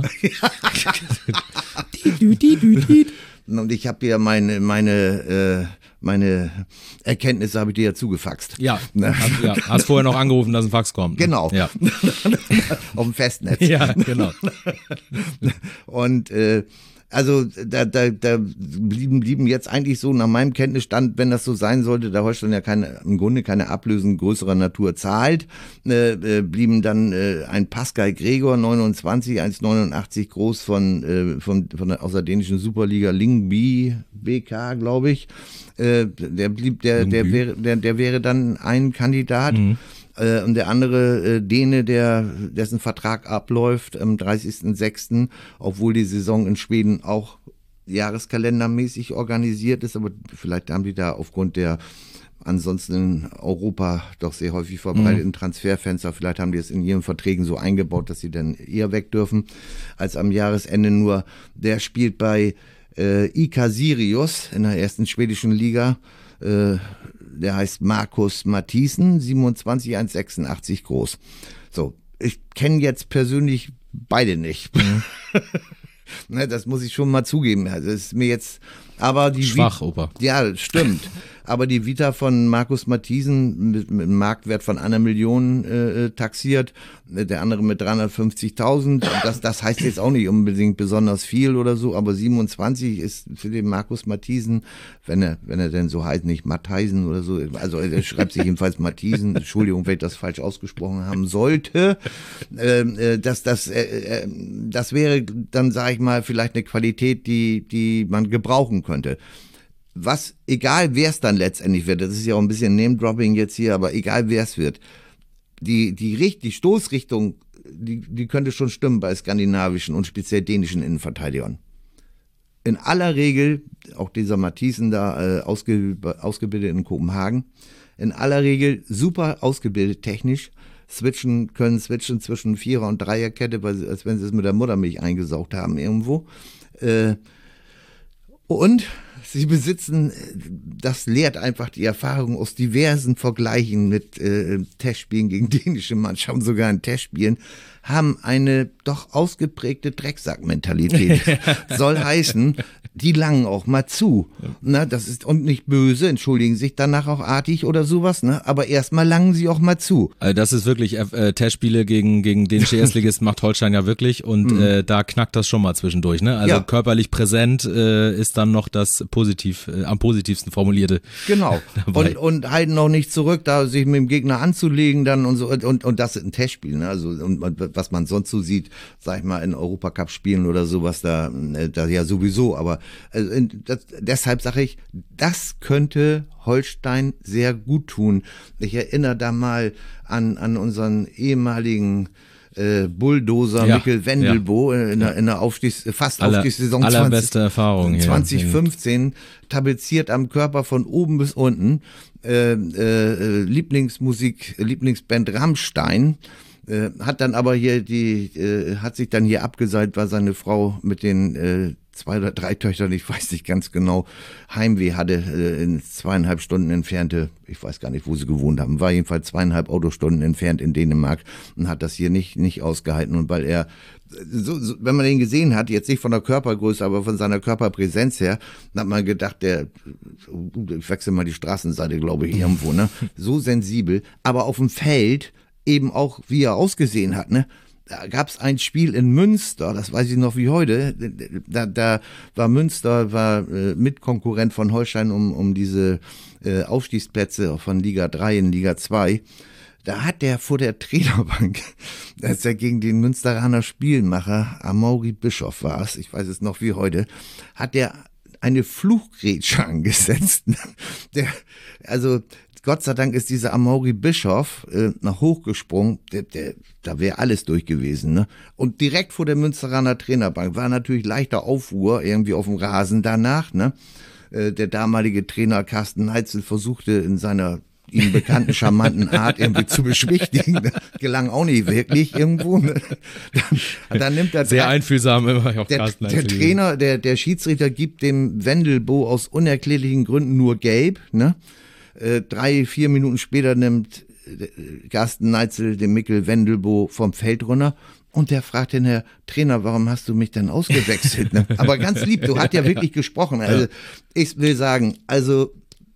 Und ich habe ja meine meine äh, meine Erkenntnisse habe ich dir ja zugefaxt. Ja, hast, ja, hast vorher noch angerufen, dass ein Fax kommt. Genau. Ja. Auf dem Festnetz. Ja, genau. Und äh, also da, da, da blieben, blieben jetzt eigentlich so nach meinem Kenntnisstand, wenn das so sein sollte, da Holstein ja keine, im Grunde keine Ablösen größerer Natur zahlt, äh, äh, blieben dann äh, ein Pascal Gregor, neunundzwanzig, eins neunundachtzig groß von, äh, von, von der, aus der dänischen Superliga Lyngby B K, glaube ich. Äh, der blieb, der, der wäre, der, der wäre dann ein Kandidat. Mhm. Äh, und der andere äh, Däne, der, dessen Vertrag abläuft am dreißigsten sechsten, obwohl die Saison in Schweden auch jahreskalendermäßig organisiert ist, aber vielleicht haben die da aufgrund der ansonsten in Europa doch sehr häufig verbreiteten mhm. Transferfenster, vielleicht haben die es in ihren Verträgen so eingebaut, dass sie dann eher weg dürfen als am Jahresende. Nur der spielt bei äh, I K Sirius in der ersten schwedischen Liga. Äh, der heißt Markus Mathisen, siebenundzwanzig, eins sechsundachtzig groß. So, ich kenne jetzt persönlich beide nicht. Mhm. Ne, das muss ich schon mal zugeben. Also das ist mir jetzt, aber die schwach, Opa. Ja, stimmt. Aber die Vita von Markus Mathisen mit, mit einem Marktwert von einer Million äh, taxiert, der andere mit dreihundertfünfzigtausend. Das, das heißt jetzt auch nicht unbedingt besonders viel oder so, aber siebenundzwanzig ist für den Markus Mathisen, wenn er, wenn er denn so heißt, nicht Matheisen oder so, also er schreibt sich jedenfalls Mathisen, Entschuldigung, wenn ich das falsch ausgesprochen haben sollte, äh, das, das, äh, das wäre dann, sage ich mal, vielleicht eine Qualität, die, die man gebrauchen könnte. Was, egal wer es dann letztendlich wird, das ist ja auch ein bisschen Name-Dropping jetzt hier, aber egal wer es wird, die, die, die Stoßrichtung, die, die könnte schon stimmen bei skandinavischen und speziell dänischen Innenverteidigern. In aller Regel, auch dieser Mathisen da, äh, ausge, ausgebildet in Kopenhagen, in aller Regel super ausgebildet technisch, switchen, können switchen zwischen Vierer- und Dreierkette, als wenn sie es mit der Muttermilch eingesaugt haben irgendwo. Äh, und sie besitzen, das lehrt einfach die Erfahrung aus diversen Vergleichen mit äh, Testspielen gegen dänische Mannschaften, sogar in Testspielen, haben eine doch ausgeprägte Drecksack-Mentalität. Soll heißen, die langen auch mal zu. Ne, das ist und nicht böse, entschuldigen sich danach auch artig oder sowas, ne? Aber erstmal langen sie auch mal zu. Also das ist wirklich, äh, Testspiele gegen, gegen dänische Erstligisten macht Holstein ja wirklich und mhm. äh, da knackt das schon mal zwischendurch, ne? Also ja. körperlich präsent äh, ist dann noch das positiv, äh, am positivsten formulierte. Genau. Und, und halten noch nicht zurück, da sich mit dem Gegner anzulegen dann und so, und, und das ist ein Testspiel, ne? Also, und was man sonst so sieht, sag ich mal, in Europacup-Spielen oder sowas, da, da ja sowieso, aber also das, deshalb sage ich, das könnte Holstein sehr gut tun. Ich erinnere da mal an, an unseren ehemaligen äh, Bulldozer ja, Mikkel Wendelbo ja, in, der, in der Aufstiegs-, fast Aller, Aufstiegssaison allerbeste Erfahrung zwanzig fünfzehn, tapeziert am Körper von oben bis unten, äh, äh, Lieblingsmusik, Lieblingsband Rammstein. Äh, hat dann aber hier die, äh, hat sich dann hier abgeseilt, weil seine Frau mit den äh, zwei oder drei Töchtern, ich weiß nicht ganz genau, Heimweh hatte, äh, in zweieinhalb Stunden entfernte, ich weiß gar nicht, wo sie gewohnt haben, war jedenfalls zweieinhalb Autostunden entfernt in Dänemark und hat das hier nicht, nicht ausgehalten. Und weil er, so, so, wenn man den gesehen hat, jetzt nicht von der Körpergröße, aber von seiner Körperpräsenz her, dann hat man gedacht, der, ich wechsle mal die Straßenseite, glaube ich, irgendwo, ne, so sensibel, aber auf dem Feld eben auch, wie er ausgesehen hat, ne, da gab es ein Spiel in Münster, das weiß ich noch wie heute, da, da war Münster, war äh, Mitkonkurrent von Holstein um, um diese äh, Aufstiegsplätze von Liga drei in Liga zwei. Da hat der vor der Trainerbank, als er gegen den Münsteraner Spielmacher, Amaury Bischof war es, ich weiß es noch wie heute, hat der eine Fluchgrätsche angesetzt. Der, also Gott sei Dank ist dieser Amaury Bischof äh, nach hochgesprungen, der, der, da wäre alles durch gewesen. Ne? Und direkt vor der Münsteraner Trainerbank war natürlich leichter Aufruhr irgendwie auf dem Rasen danach. Ne? Äh, der damalige Trainer Carsten Neitzel versuchte in seiner ihm bekannten charmanten Art irgendwie zu beschwichtigen. Ne? Gelang auch nicht wirklich irgendwo. Ne? Dann, dann nimmt er sehr einfühlsam immer auf der, Carsten der Trainer, der, der Schiedsrichter gibt dem Wendelbo aus unerklärlichen Gründen nur gelb, ne? Äh, drei, vier Minuten später nimmt äh, Carsten Neitzel den Mikkel Wendelbo vom Feld runter und der fragt den Herr Trainer, warum hast du mich denn ausgewechselt? Ne? Aber ganz lieb, du hast ja wirklich gesprochen. Also ja. Ich will sagen, also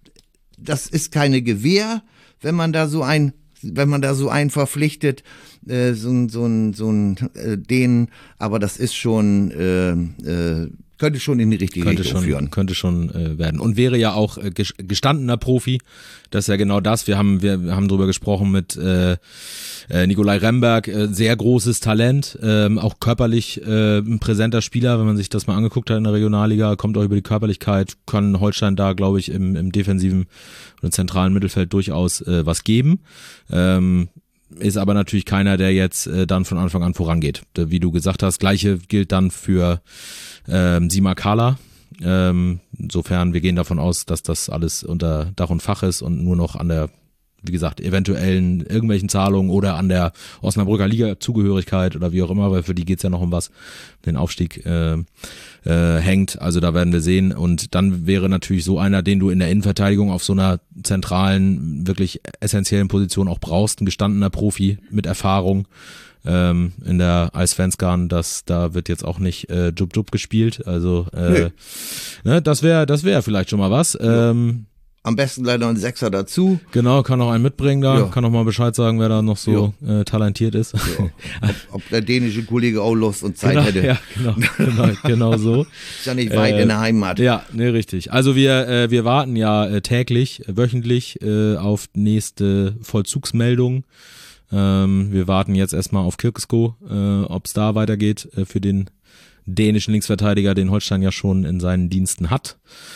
das ist keine Gewähr, wenn man da so ein, wenn man da so einen verpflichtet, äh, so ein, so ein, so ein äh, den, aber das ist schon äh, äh, könnte schon in die richtige könnte Richtung schon, führen. Könnte schon äh, werden. Und wäre ja auch äh, gestandener Profi. Das ist ja genau das. Wir haben, wir haben drüber gesprochen mit äh, äh, Nikolai Remberg. Äh, sehr großes Talent. Ähm, auch körperlich äh, ein präsenter Spieler. Wenn man sich das mal angeguckt hat in der Regionalliga, kommt auch über die Körperlichkeit. Kann Holstein da, glaube ich, im, im defensiven oder zentralen Mittelfeld durchaus äh, was geben. Ähm, ist aber natürlich keiner, der jetzt äh, dann von Anfang an vorangeht. Wie du gesagt hast, gleiche gilt dann für ähm, Sima Kala. Ähm, insofern, wir gehen davon aus, dass das alles unter Dach und Fach ist und nur noch an der, wie gesagt, eventuellen irgendwelchen Zahlungen oder an der Osnabrücker Liga-Zugehörigkeit oder wie auch immer, weil für die geht's ja noch um was, den Aufstieg äh, äh, hängt. Also da werden wir sehen. Und dann wäre natürlich so einer, den du in der Innenverteidigung auf so einer zentralen, wirklich essentiellen Position auch brauchst, ein gestandener Profi mit Erfahrung ähm, in der Eisfansgarn. Das, da wird jetzt auch nicht äh, Jub-Jub gespielt. Also äh, nee. ne, das wäre das wäre vielleicht schon mal was. Ja. Ähm, Am besten leider ein Sechser dazu. Genau, kann auch einen mitbringen da, Ja. kann auch mal Bescheid sagen, wer da noch so äh, talentiert ist. Ja. Ob, ob der dänische Kollege auch Lust und Zeit genau, hätte. ja, genau, genau, genau so. Ist ja nicht weit Äh, in der Heimat. Ja, ne, richtig. Also wir äh, wir warten ja äh, täglich, äh, wöchentlich äh, auf nächste Vollzugsmeldung. Ähm, wir warten jetzt erstmal auf Kirkesko, äh, ob es da weitergeht äh, für den dänischen Linksverteidiger, den Holstein ja schon in seinen Diensten hat.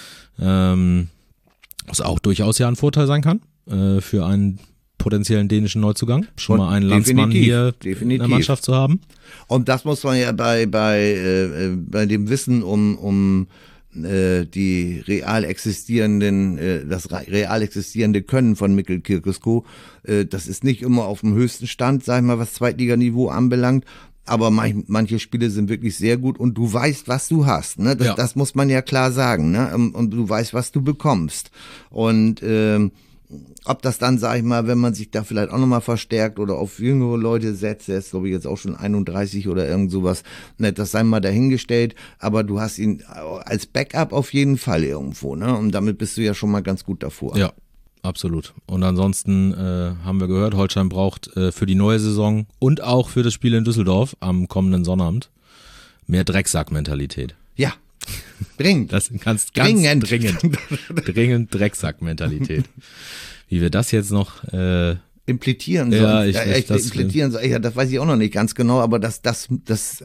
Ähm, Was auch durchaus ja ein Vorteil sein kann äh, für einen potenziellen dänischen Neuzugang. Schon Und mal einen Landsmann definitiv, hier definitiv. in der Mannschaft zu haben. Und das muss man ja bei bei äh, bei dem Wissen um um äh, die real existierenden äh, das real existierende Können von Mikkel Kirkesko, äh, das ist nicht immer auf dem höchsten Stand, sag ich mal, was Zweitliganiveau anbelangt. Aber manch, manche Spiele sind wirklich sehr gut und du weißt, was du hast. Ne? Das, Ja. das muss man ja klar sagen. Ne? Und, und du weißt, was du bekommst. Und ähm, ob das dann, sag ich mal, wenn man sich da vielleicht auch nochmal verstärkt oder auf jüngere Leute setzt, der ist, glaube ich, jetzt auch schon einunddreißig oder irgend sowas, ne, das sei mal dahingestellt. Aber du hast ihn als Backup auf jeden Fall irgendwo. Ne? Und damit bist du ja schon mal ganz gut davor. Ja, absolut. Und ansonsten äh, haben wir gehört, Holstein braucht äh, für die neue Saison und auch für das Spiel in Düsseldorf am kommenden Sonnabend mehr Drecksack-Mentalität. Ja, dringend. Das ganz, ganz Dringend. dringend. Dringend Drecksack-Mentalität. Wie wir das jetzt noch äh, implizieren Ja, sollen. ich- ja, ich- echt, das- implizieren sollen. Ja, das weiß ich auch noch nicht ganz genau, aber das, das, das,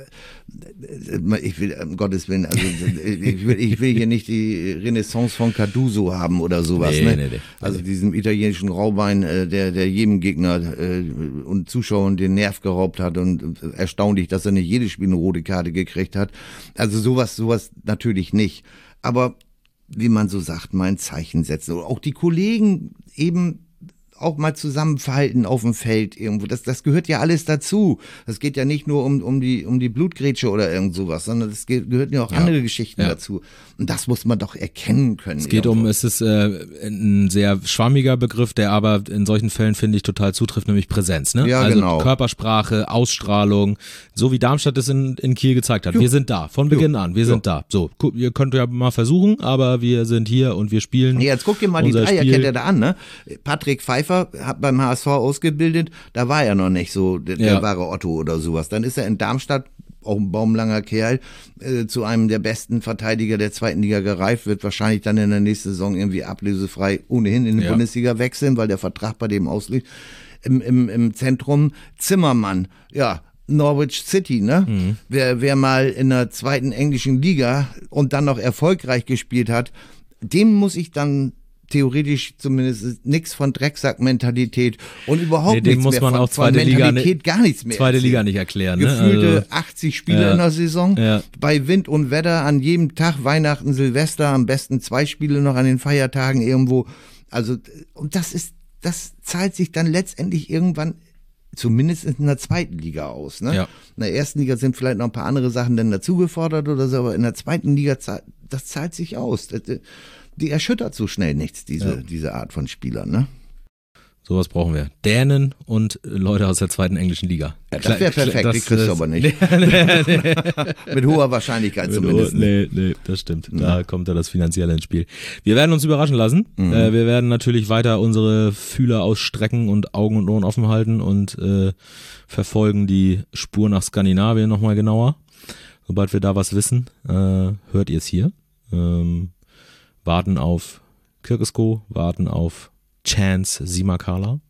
ich will, um Gottes Willen, also ich will, ich will hier nicht die Renaissance von Carduso haben oder sowas, Nee, ne? nee, nee. Also diesem italienischen Raubein, äh, der, der jedem Gegner äh, und Zuschauern den Nerv geraubt hat und äh, erstaunlich, dass er nicht jedes Spiel eine rote Karte gekriegt hat. Also sowas, sowas natürlich nicht. Aber wie man so sagt, mal ein Zeichen setzen. Oder auch die Kollegen eben auch mal zusammenverhalten auf dem Feld irgendwo. Das, das gehört ja alles dazu. Das geht ja nicht nur um, um die, um die Blutgrätsche oder irgend sowas, sondern es gehören ja auch ja. andere Geschichten ja. dazu. Und das muss man doch erkennen können. Es geht irgendwo. um, es ist äh, ein sehr schwammiger Begriff, der aber in solchen Fällen, finde ich, total zutrifft, nämlich Präsenz. Ne? Ja, also genau. Körpersprache, Ausstrahlung, so wie Darmstadt es in, in Kiel gezeigt hat. Jo. Wir sind da, von Beginn jo. an, wir jo. sind da. So, ihr könnt ja mal versuchen, aber wir sind hier und wir spielen. Ja, jetzt guck dir mal die Dreierkette da an, ne? Patrick Pfeiffer hat beim H S V ausgebildet, da war er noch nicht so der, ja. der wahre Otto oder sowas. Dann ist er in Darmstadt, auch ein baumlanger Kerl, äh, zu einem der besten Verteidiger der zweiten Liga gereift, wird wahrscheinlich dann in der nächsten Saison irgendwie ablösefrei ohnehin in die ja. Bundesliga wechseln, weil der Vertrag bei dem ausliegt. Im, im, im Zentrum Zimmermann, ja, Norwich City, ne? Mhm. Wer, wer mal in der zweiten englischen Liga und dann noch erfolgreich gespielt hat, dem muss ich dann theoretisch zumindest nichts von Drecksack-Mentalität und überhaupt nee, dem nichts muss mehr man von, auch zweite von Mentalität Liga, gar nichts mehr Zweite erzählen. Liga nicht erklären. Ne? Gefühlte also, achtzig Spiele ja. in der Saison, ja. bei Wind und Wetter, an jedem Tag, Weihnachten, Silvester, am besten zwei Spiele noch an den Feiertagen irgendwo. Also, und das ist, das zahlt sich dann letztendlich irgendwann zumindest in der zweiten Liga aus. Ne? Ja. In der ersten Liga sind vielleicht noch ein paar andere Sachen dann dazu gefordert oder so, aber in der zweiten Liga, das zahlt sich aus. Das, die erschüttert so schnell nichts, diese, ja. diese Art von Spielern, ne? Sowas brauchen wir. Dänen und Leute aus der zweiten englischen Liga. Ja, das wäre perfekt, das, die kriegst du aber nicht. Nee, nee, nee. Mit hoher Wahrscheinlichkeit Mit zumindest. Hohe, nee, nee, das stimmt. Da ja. kommt ja das Finanzielle ins Spiel. Wir werden uns überraschen lassen. Mhm. Äh, wir werden natürlich weiter unsere Fühler ausstrecken und Augen und Ohren offen halten und äh, verfolgen die Spur nach Skandinavien nochmal genauer. Sobald wir da was wissen, äh, hört ihr es hier. Ähm, warten auf Kirkesko, warten auf Chance Simakala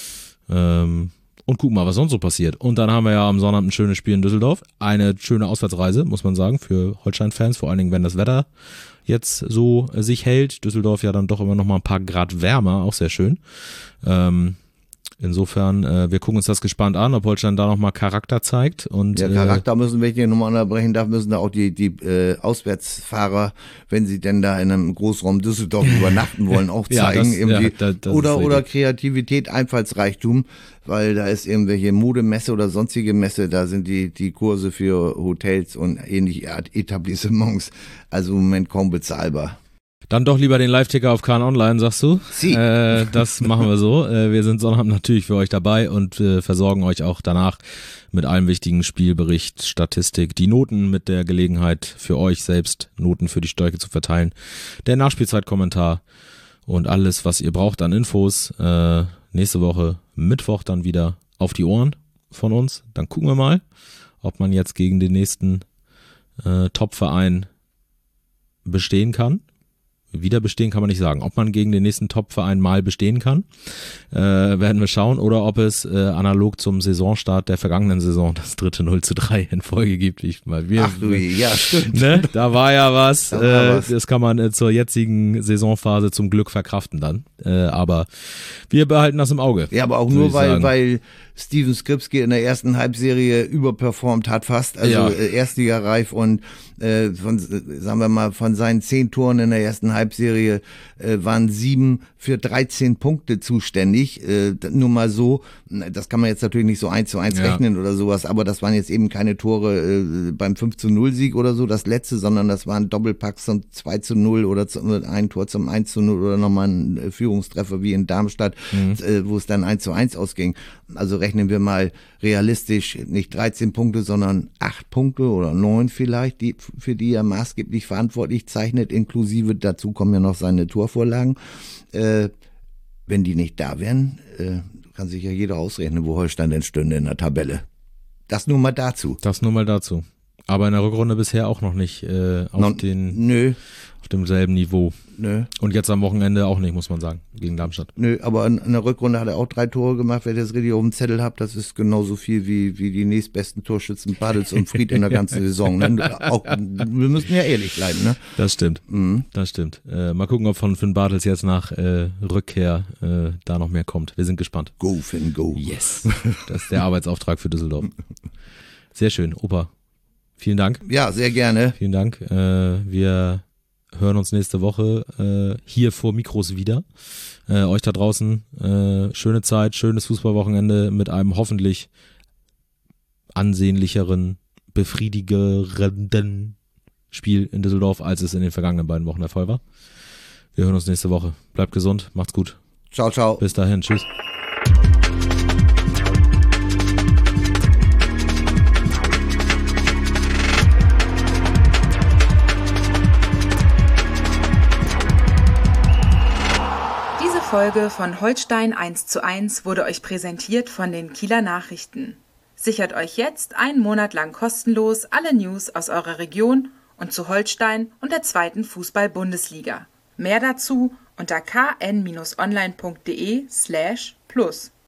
ähm, und gucken mal, was sonst so passiert. Und dann haben wir ja am Sonnabend ein schönes Spiel in Düsseldorf. Eine schöne Auswärtsreise, muss man sagen, für Holstein-Fans, vor allen Dingen, wenn das Wetter jetzt so äh, sich hält. Düsseldorf ja dann doch immer noch mal ein paar Grad wärmer, auch sehr schön. Ähm, Insofern, äh, wir gucken uns das gespannt an, ob Holstein da nochmal Charakter zeigt. Und, ja, Charakter müssen, wenn ich hier nochmal unterbrechen darf, müssen da auch die, die äh, Auswärtsfahrer, wenn sie denn da in einem Großraum Düsseldorf übernachten wollen, auch zeigen. ja, das, irgendwie. Ja, das, das oder, oder Kreativität, Einfallsreichtum, weil da ist irgendwelche Modemesse oder sonstige Messe, da sind die, die Kurse für Hotels und ähnliche Etablissements also im Moment kaum bezahlbar. Dann doch lieber den Live-Ticker auf K N Online, sagst du? Sie. Äh, das machen wir so. Äh, wir sind Sonnabend natürlich für euch dabei und äh, versorgen euch auch danach mit allem wichtigen Spielbericht, Statistik, die Noten mit der Gelegenheit für euch selbst, Noten für die Stärke zu verteilen, der Nachspielzeitkommentar und alles, was ihr braucht an Infos. Äh, nächste Woche Mittwoch dann wieder auf die Ohren von uns. Dann gucken wir mal, ob man jetzt gegen den nächsten äh, Top-Verein bestehen kann. Wieder bestehen kann man nicht sagen. Ob man gegen den nächsten Top-Verein mal bestehen kann, äh, werden wir schauen. Oder ob es äh, analog zum Saisonstart der vergangenen Saison das dritte null zu drei in Folge gibt. Ich mal, wir, Ach du, ja, stimmt. Ne? Da war ja was. Da war äh, was. Das kann man äh, zur jetzigen Saisonphase zum Glück verkraften dann. Äh, aber wir behalten das im Auge. Ja, aber auch nur, weil, weil Steven Skripski in der ersten Halbserie überperformt hat fast. Also Ja. äh, Erstligareif und äh, von, äh, sagen wir mal, von seinen zehn Toren in der ersten Halbserie äh, waren sieben für dreizehn Punkte zuständig. Äh, nur mal so, das kann man jetzt natürlich nicht so eins zu eins Ja. rechnen oder sowas, aber das waren jetzt eben keine Tore äh, beim fünf zu null Sieg oder so, das letzte, sondern das waren Doppelpacks zum zwei zu null oder zum, ein Tor zum eins zu null oder nochmal ein äh, Führungstreffer wie in Darmstadt, Mhm. äh, wo es dann eins zu eins ausging. Also rechnen wir mal realistisch nicht dreizehn Punkte, sondern acht Punkte oder neun vielleicht, die, für die er maßgeblich verantwortlich zeichnet, inklusive, dazu kommen ja noch seine Torvorlagen. Äh, wenn die nicht da wären, äh, kann sich ja jeder ausrechnen, wo Holstein denn stünde in der Tabelle. Das nur mal dazu. Das nur mal dazu. Aber in der Rückrunde bisher auch noch nicht äh, auf, Non, den, nö, auf demselben Niveau. nö, Und jetzt am Wochenende auch nicht, muss man sagen, gegen Darmstadt. nö, aber in, in der Rückrunde hat er auch drei Tore gemacht, wenn ihr das richtig auf dem Zettel habt, das ist genauso viel wie, wie die nächstbesten Torschützen Badels und Fried in der ganzen Saison. Ne? Auch, wir müssen ja ehrlich bleiben, ne? Das stimmt, Mhm. das stimmt. Äh, mal gucken, ob von Finn Bartels jetzt nach äh, Rückkehr äh, da noch mehr kommt. Wir sind gespannt. Go, Finn, go. Yes. Das ist der Arbeitsauftrag für Düsseldorf. Sehr schön, Opa. Vielen Dank. Ja, sehr gerne. Vielen Dank. Äh, wir hören uns nächste Woche äh, hier vor Mikros wieder. Äh, euch da draußen äh, schöne Zeit, schönes Fußballwochenende mit einem hoffentlich ansehnlicheren, befriedigerenden Spiel in Düsseldorf, als es in den vergangenen beiden Wochen der Fall war. Wir hören uns nächste Woche. Bleibt gesund, macht's gut. Ciao, ciao. Bis dahin, tschüss. Diese Folge von Holstein eins zu eins wurde euch präsentiert von den Kieler Nachrichten. Sichert euch jetzt einen Monat lang kostenlos alle News aus eurer Region und zu Holstein und der zweiten Fußball-Bundesliga. Mehr dazu unter kn-online.de slash plus.